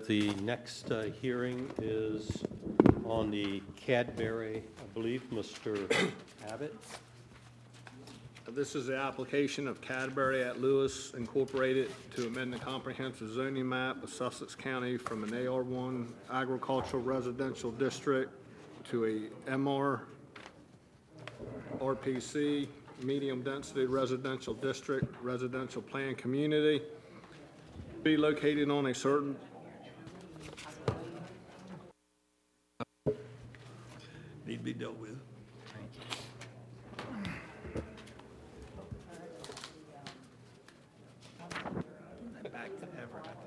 the next hearing is on the Cadbury, I believe, Mr. Abbott. This is the application of Cadbury at Lewis Incorporated to amend the comprehensive zoning map of Sussex County from an AR1 agricultural residential district to a MR RPC medium density residential district, residential plan community, be located on a certain need to be dealt with. Back to Everett, I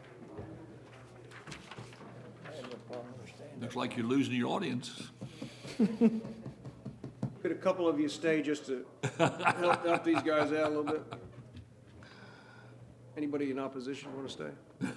think. Looks like you're losing your audience. Could a couple of you stay just to help these guys out a little bit? Anybody in opposition want to stay?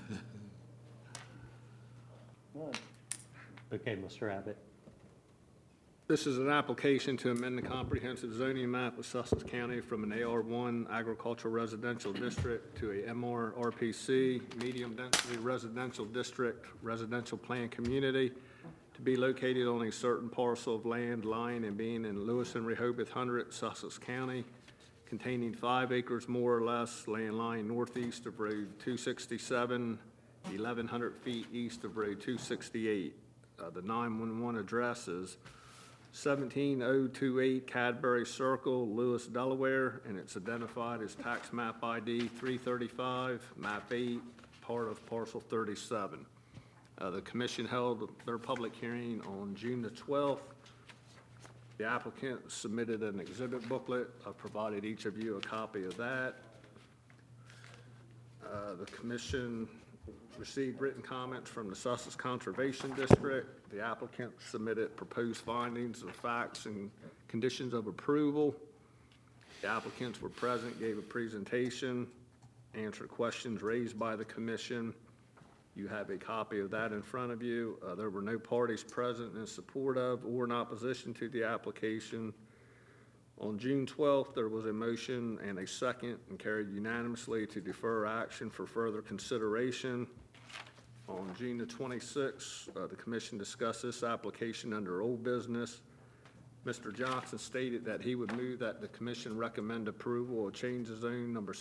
Okay, Mr. Abbott. This is an application to amend the comprehensive zoning map of Sussex County from an AR1 agricultural residential district to a MR RPC, medium density residential district, residential plan community, to be located on a certain parcel of land lying and being in Lewis and Rehoboth Hundred, Sussex County, containing 5 acres more or less, land lying northeast of Road 267, 1,100 feet east of Road 268. The 911 address is 17028 Cadbury Circle, Lewis, Delaware, and it's identified as tax map ID 335, map 8, part of parcel 37. The commission held their public hearing on June the 12th. The applicant submitted an exhibit booklet. I've provided each of you a copy of that. The commission received written comments from the Sussex Conservation District. The applicant submitted proposed findings of facts and conditions of approval. The applicants were present, gave a presentation, answered questions raised by the commission. You have a copy of that in front of you. There were no parties present in support of or in opposition to the application. On June 12th, there was a motion and a second and carried unanimously to defer action for further consideration. On June the 26th, the commission discussed this application under old business. Mr. Johnson stated that he would move that the commission recommend approval of change of zone number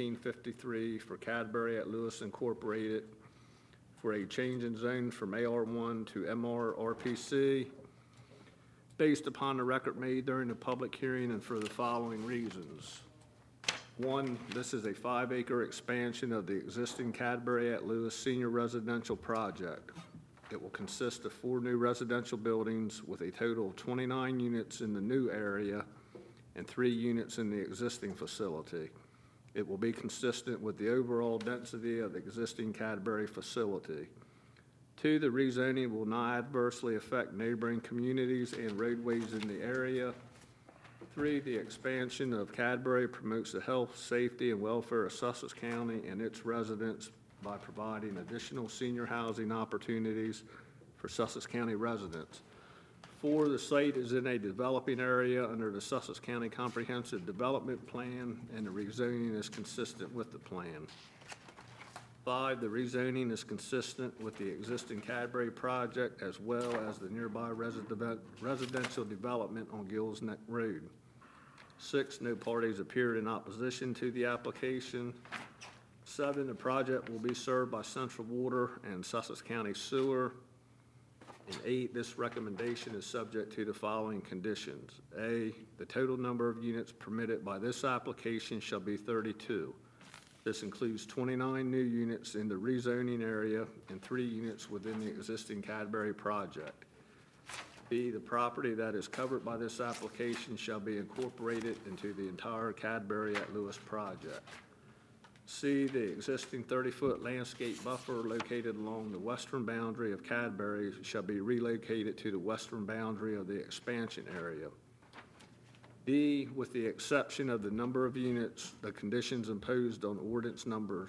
1753 for Cadbury at Lewis Incorporated for a change in zone from AR1 to MR RPC based upon the record made during the public hearing and for the following reasons. 1, this is a 5-acre expansion of the existing Cadbury at Lewis Senior Residential Project. It will consist of 4 new residential buildings with a total of 29 units in the new area and 3 units in the existing facility. It will be consistent with the overall density of the existing Cadbury facility. 2, the rezoning will not adversely affect neighboring communities and roadways in the area. 3, the expansion of Cadbury promotes the health, safety, and welfare of Sussex County and its residents by providing additional senior housing opportunities for Sussex County residents. 4, the site is in a developing area under the Sussex County Comprehensive Development Plan, and the rezoning is consistent with the plan. 5, the rezoning is consistent with the existing Cadbury project as well as the nearby residential development on Gills Neck Road. 6, no parties appeared in opposition to the application. 7, the project will be served by Central Water and Sussex County Sewer. And 8, this recommendation is subject to the following conditions. A, the total number of units permitted by this application shall be 32. This includes 29 new units in the rezoning area and 3 units within the existing Cadbury project. B, the property that is covered by this application shall be incorporated into the entire Cadbury at Lewis project. C, the existing 30-foot landscape buffer located along the western boundary of Cadbury shall be relocated to the western boundary of the expansion area. D, with the exception of the number of units, the conditions imposed on ordinance number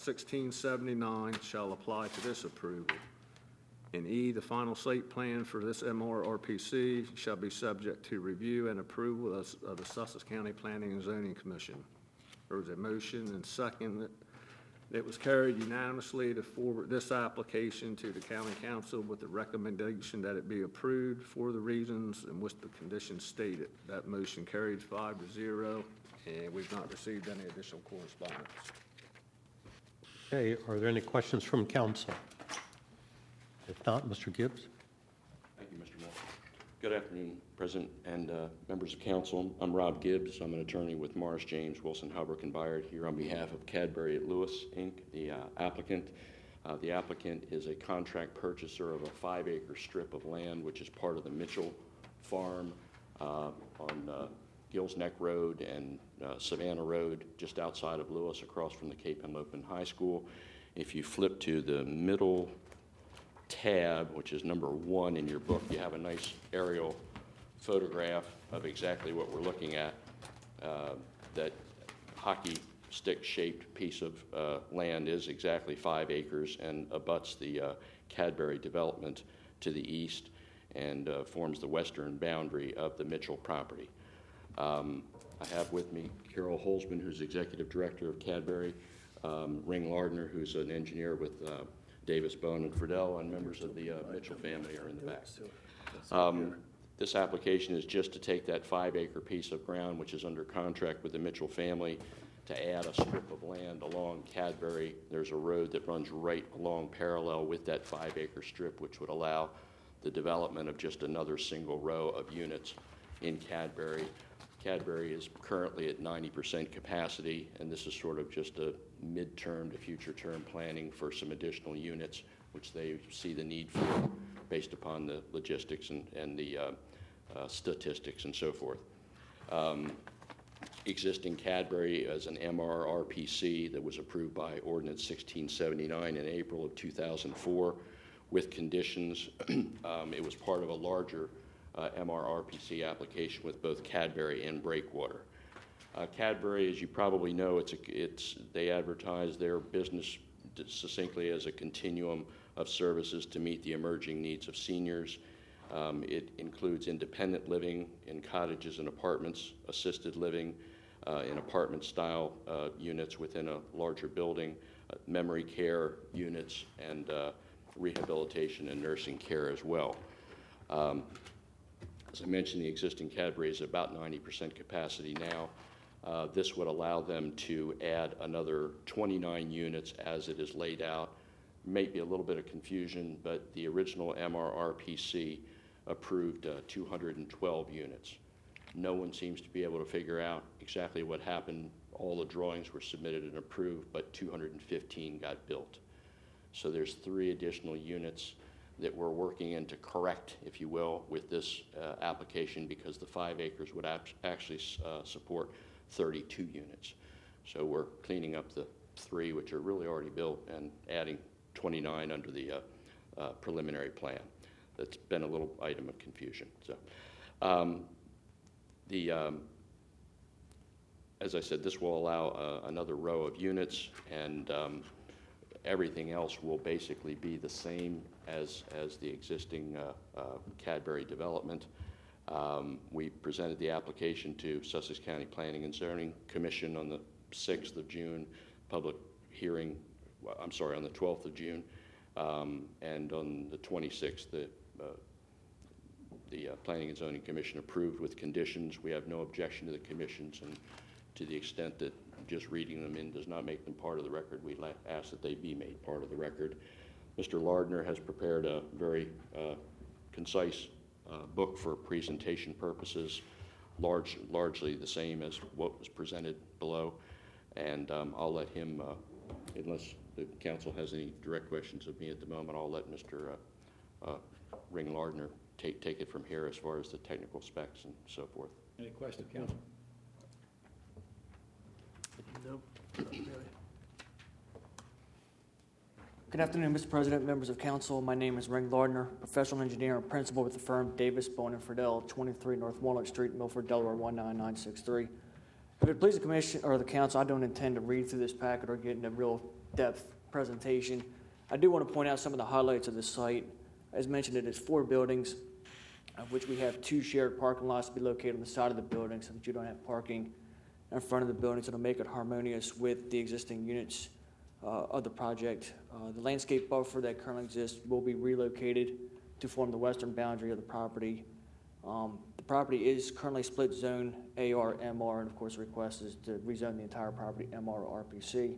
1679 shall apply to this approval. And E, the final site plan for this MRRPC shall be subject to review and approval of the Sussex County Planning and Zoning Commission. There was a motion and second It was carried unanimously to forward this application to the county council with the recommendation that it be approved for the reasons in which the conditions stated. That motion carried 5-0, and we've not received any additional correspondence. Okay, are there any questions from council? If not, Mr. Gibbs? Thank you, Mr. Moore. Good afternoon, President and members of council. I'm Rob Gibbs. I'm an attorney with Morris, James, Wilson, Hubbard, and Byard here on behalf of Cadbury Lewis, Inc., the applicant. The applicant is a contract purchaser of a 5-acre strip of land, which is part of the Mitchell Farm on Gills Neck Road and Savannah Road, just outside of Lewis, across from the Cape Henlopen High School. If you flip to the middle tab, which is number 1 in your book, you have a nice aerial photograph of exactly what we're looking at. That hockey stick shaped piece of land is exactly 5 acres and abuts the Cadbury development to the east and forms the western boundary of the Mitchell property. I have with me Carol Holzman, who's executive director of Cadbury, Ring Lardner, who's an engineer with Davis, Bone, and Friedel, and members of the Mitchell family are in the back. This application is just to take that 5-acre piece of ground, which is under contract with the Mitchell family, to add a strip of land along Cadbury. There's a road that runs right along parallel with that 5-acre strip, which would allow the development of just another single row of units in Cadbury. Cadbury is currently at 90% capacity, and this is sort of just a mid-term to future-term planning for some additional units, which they see the need for based upon the logistics and the statistics and so forth. Existing Cadbury is an MRRPC that was approved by Ordinance 1679 in April of 2004 with conditions. It was part of a larger MRRPC application with both Cadbury and Breakwater. Cadbury, as you probably know, they advertise their business succinctly as a continuum of services to meet the emerging needs of seniors. It includes independent living in cottages and apartments, assisted living in apartment-style units within a larger building, memory care units, and rehabilitation and nursing care as well. As I mentioned, the existing Cadbury is about 90% capacity now. This would allow them to add another 29 units as it is laid out. Maybe a little bit of confusion, but the original MRRPC approved 212 units. No one seems to be able to figure out exactly what happened. All the drawings were submitted and approved, but 215 got built. So there's 3 additional units that we're working in to correct, if you will, with this application, because the 5 acres would actually support 32 units. So we're cleaning up the 3 which are really already built and adding 29 under the preliminary plan. That's been a little item of confusion. So as I said, this will allow another row of units, and everything else will basically be the same as the existing Cadbury development. We presented the application to Sussex County Planning and Zoning Commission on the 6th of June, public hearing, on the 12th of June, and on the 26th, the Planning and Zoning Commission approved with conditions. We have no objection to the conditions, and to the extent that just reading them in does not make them part of the record, we ask that they be made part of the record. Mr. Lardner has prepared a very concise book for presentation purposes, largely the same as what was presented below, and I'll let him, unless the council has any direct questions of me at the moment, I'll let Mr. Ring Lardner take it from here as far as the technical specs and so forth. Any questions, council? No, not really. Good afternoon, Mr. President, members of council. My name is Ring Lardner, professional engineer and principal with the firm Davis, Bone, and Friedel, 23 North Walnut Street, Milford, Delaware, 19963. If it pleases the commission or the council, I don't intend to read through this packet or get into real depth presentation. I do want to point out some of the highlights of the site. As mentioned, it is 4 buildings, of which we have 2 shared parking lots to be located on the side of the building so that you don't have parking in front of the buildings. It'll make it harmonious with the existing units of the project. The landscape buffer that currently exists will be relocated to form the western boundary of the property. The property is currently split zone AR, MR, and of course the request is to rezone the entire property MR or RPC.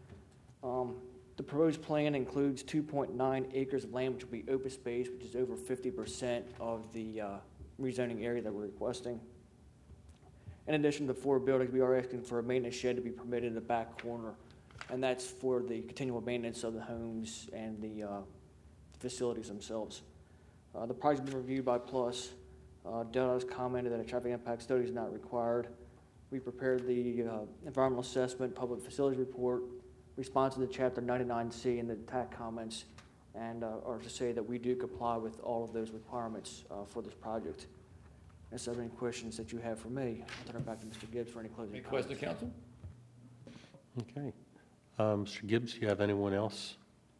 The proposed plan includes 2.9 acres of land, which will be open space, which is over 50% of the rezoning area that we're requesting. In addition to the 4 buildings, we are asking for a maintenance shed to be permitted in the back corner, and that's for the continual maintenance of the homes and the facilities themselves. The project has been reviewed by Plus. Delta has commented that a traffic impact study is not required. We prepared the environmental assessment, public facilities report, response to the Chapter 99C and the TAC comments, and are to say that we do comply with all of those requirements for this project. Unless there are any questions that you have for me, I'll turn it back to Mr. Gibbs for any closing Any comments. questions, council? Okay. Mr. Gibbs, do you have anyone else?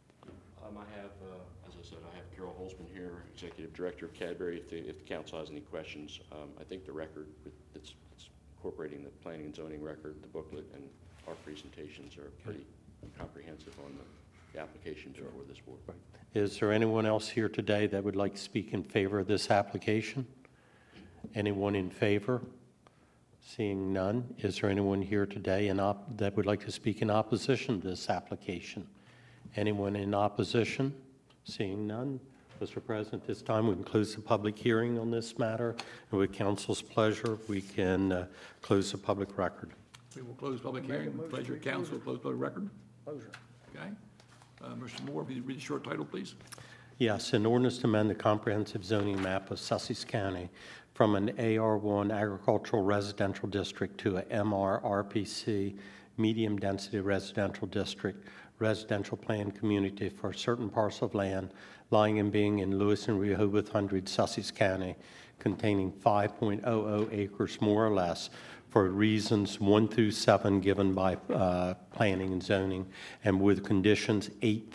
I have, as I said, I have Carol Holzman here, Executive Director of Cadbury. If the council has any questions, I think the record, it's incorporating the planning and zoning record, the booklet, and our presentations are pretty comprehensive on the application before this board. Is there anyone else here today that would like to speak in favor of this application? Anyone in favor? Seeing none, is there anyone here today that would like to speak in opposition to this application? Anyone in opposition? Seeing none, Mr. President, this time we can close the public hearing on this matter, and with council's pleasure, we can close the public record. We will close public hearing. Pleasure of council, close public record. Closure. Okay. Mr. Moore, if you read the short title, please. Yes, an ordinance to amend the comprehensive zoning map of Sussex County from an AR1 agricultural residential district to a MR RPC medium density residential district residential plan community for a certain parcel of land lying and being in Lewis and Rehoboth Hundred, Sussex County, containing 5.00 acres more or less for reasons 1 through 7 given by planning and zoning, and with conditions 8A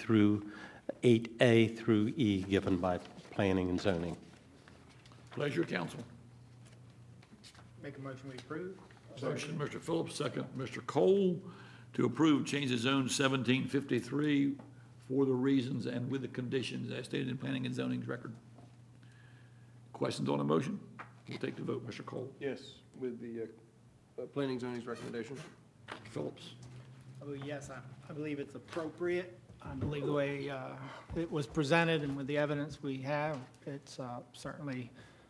through E given by planning and zoning. Pleasure of council. Make a motion we approve? Motion, Mr. Phillips, second, Mr. Cole, to approve change of zone 1753 for the reasons and with the conditions as stated in planning and zoning's record. Questions on the motion? We'll take the vote. Mr. Cole. Yes, with the planning zoning's recommendation. Mr. Phillips. Yes, I believe it's appropriate. I believe the way it was presented and with the evidence we have, it's certainly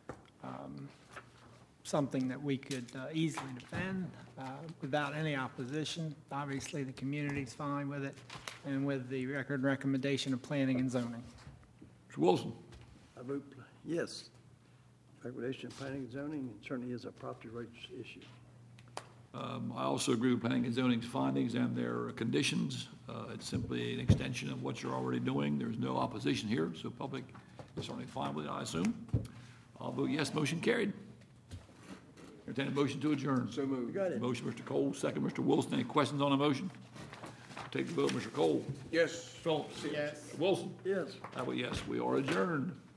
something that we could easily defend without any opposition. Obviously, the community's fine with it, and with the record recommendation of planning and zoning. Mr. Wilson. I vote yes. Recommendation of planning and zoning certainly is a property rights issue. I also agree with planning and zoning's findings and their conditions. It's simply an extension of what you're already doing. There's no opposition here, so public is certainly fine with it, I assume. I'll vote yes, motion carried. Entertain a motion to adjourn. So moved. You got it. Motion, Mr. Cole, second, Mr. Wilson. Any questions on the motion? Take the vote, Mr. Cole. Yes. Phillips. Yes. Wilson. Yes. I vote yes, we are adjourned.